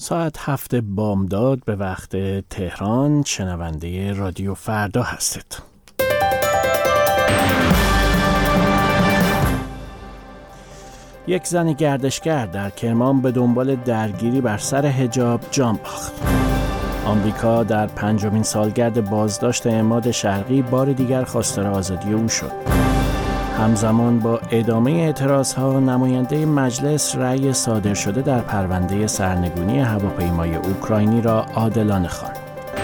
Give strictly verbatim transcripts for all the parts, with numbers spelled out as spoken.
ساعت هفت بامداد به وقت تهران. شنونده رادیو فردا هستید. یک زن گردشگر در کرمان به دنبال درگیری بر سر حجاب جان باخت. آمریکا در پنجمین سالگرد بازداشت عماد شرقی بار دیگر خواستار آزادی او شد. همزمان با ادامه اعتراضها، نماینده مجلس رأی صادر شده در پرونده سرنگونی هواپیمای اوکراینی را عادلانه خواند.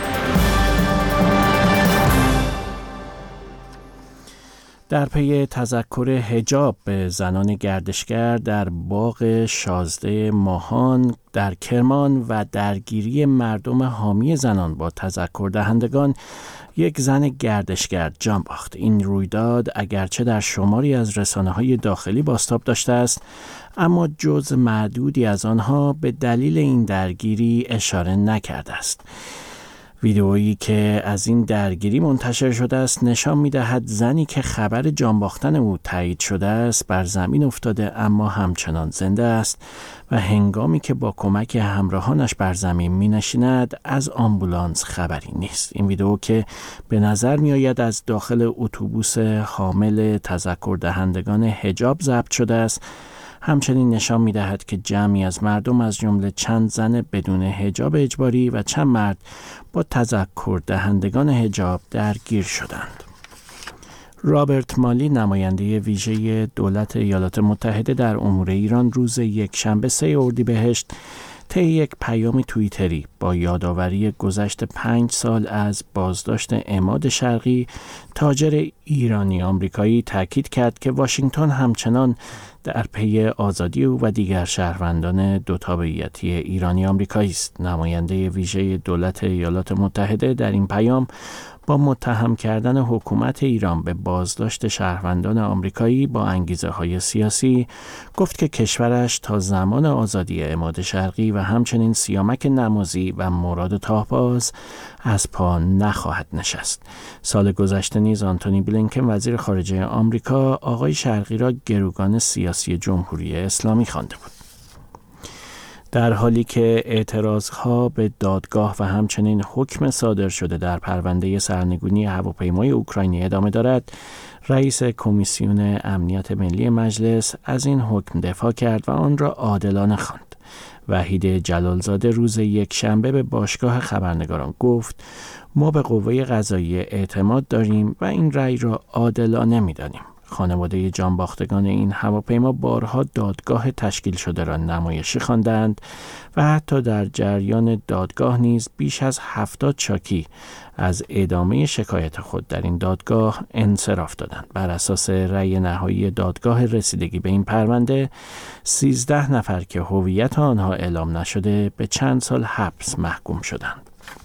در پی تذکر حجاب به زنان گردشگر در باغ شازده ماهان در کرمان و درگیری مردم حامی زنان با تذکر دهندگان، یک زن گردشگر جان باخت. این رویداد اگرچه در شماری از رسانه‌های داخلی بازتاب داشته است، اما جز معدودی از آنها به دلیل این درگیری اشاره نکرده است. ویدئویی که از این درگیری منتشر شده است نشان می‌دهد زنی که خبر جان باختن او تایید شده است بر زمین افتاده اما همچنان زنده است و هنگامی که با کمک همراهانش بر زمین می‌نشیند از آمبولانس خبری نیست. این ویدئو که به نظر می‌آید از داخل اتوبوس حامل تذکر دهندگان حجاب ضبط شده است، همچنین نشان می‌دهد که جمعی از مردم از جمله چند زن بدون حجاب اجباری و چند مرد با تذکر دهندگان حجاب درگیر شدند. رابرت مالی، نماینده ویژه دولت ایالات متحده در امور ایران، روز یکشنبه سه اردیبهشت طی یک پیام توییتری با یادآوری گذشت پنج سال از بازداشت عماد شرقی، تاجر ایرانی آمریکایی، تاکید کرد که واشنگتن همچنان در پی آزادی او و دیگر شهروندان دو تابعیتی ایرانی آمریکایی است. نماینده ویژه دولت ایالات متحده در این پیام با متهم کردن حکومت ایران به بازداشت شهروندان آمریکایی با انگیزه‌های سیاسی گفت که کشورش تا زمان آزادی عماد شرقی و همچنین سیامک نمازی و مراد تاهباز از پا نخواهد نشست. سال گذشته نیز آنتونی بلینکن، وزیر خارجه آمریکا، آقای شرقی را گروگان سیاسی جمهوری اسلامی خوانده بود. در حالی که اعتراضها به دادگاه و همچنین حکم صادر شده در پرونده سرنگونی هواپیمای اوکراینی ادامه دارد، رئیس کمیسیون امنیت ملی مجلس از این حکم دفاع کرد و آن را عادلانه خواند. وحید جلالزاده روز یکشنبه به باشگاه خبرنگاران گفت: ما به قوه قضاییه اعتماد داریم و این رأی را عادلانه می‌دانیم. خانواده جانباختگان این هواپیما بارها دادگاه تشکیل شده را نمایشی خواندند و حتی در جریان دادگاه نیز بیش از هفتاد شاکی از ادامه شکایت خود در این دادگاه انصراف دادند. بر اساس رأی نهایی دادگاه رسیدگی به این پرونده، سیزده نفر که هویت آنها اعلام نشده به چند سال حبس محکوم شدند.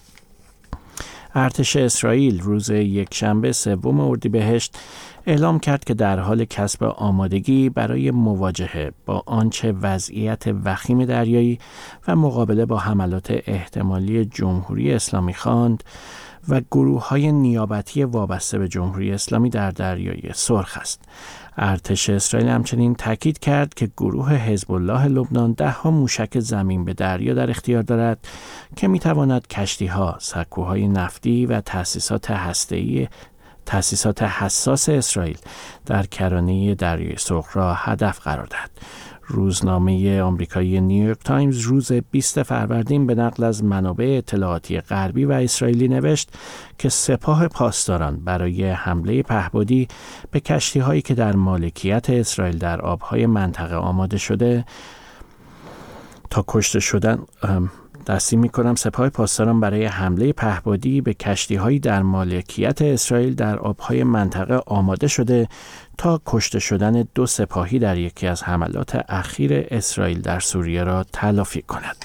ارتش اسرائیل روز یکشنبه سوم اردیبهشت اعلام کرد که در حال کسب آمادگی برای مواجهه با آنچه وضعیت وخیم دریایی و مقابله با حملات احتمالی جمهوری اسلامی خواند و گروه‌های نیابتی وابسته به جمهوری اسلامی در دریای سرخ است. ارتش اسرائیل همچنین تاکید کرد که گروه حزب الله لبنان ده ها موشک زمین به دریا در اختیار دارد که می‌تواند کشتی‌ها، سکوهای نفتی و تأسیسات هسته‌ای تأسیسات حساس اسرائیل در کرانه دریای سرخ را هدف قرار دهد. روزنامه آمریکایی نیویورک تایمز روز بیست فروردین به نقل از منابع اطلاعاتی غربی و اسرائیلی نوشت که سپاه پاسداران برای حمله پهپادی به کشتی‌هایی که در مالکیت اسرائیل در آب‌های منطقه آماده شده تا کشته شدن دستی می‌کنم سپاه پاسداران برای حمله پهپادی به کشتی‌هایی در مالکیت اسرائیل در آب‌های منطقه آماده شده تا کشته شدن دو سپاهی در یکی از حملات اخیر اسرائیل در سوریه را تلافی کند.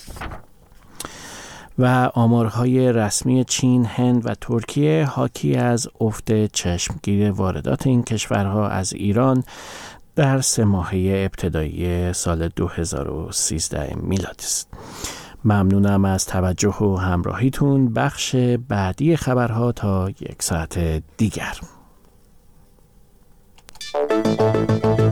و آمارهای رسمی چین، هند و ترکیه حاکی از افت چشمگیر واردات این کشورها از ایران در سه ماهه ابتدایی سال دو هزار و سیزده میلادی است. ممنونم از توجه و همراهیتون. بخش بعدی خبرها تا یک ساعت دیگر.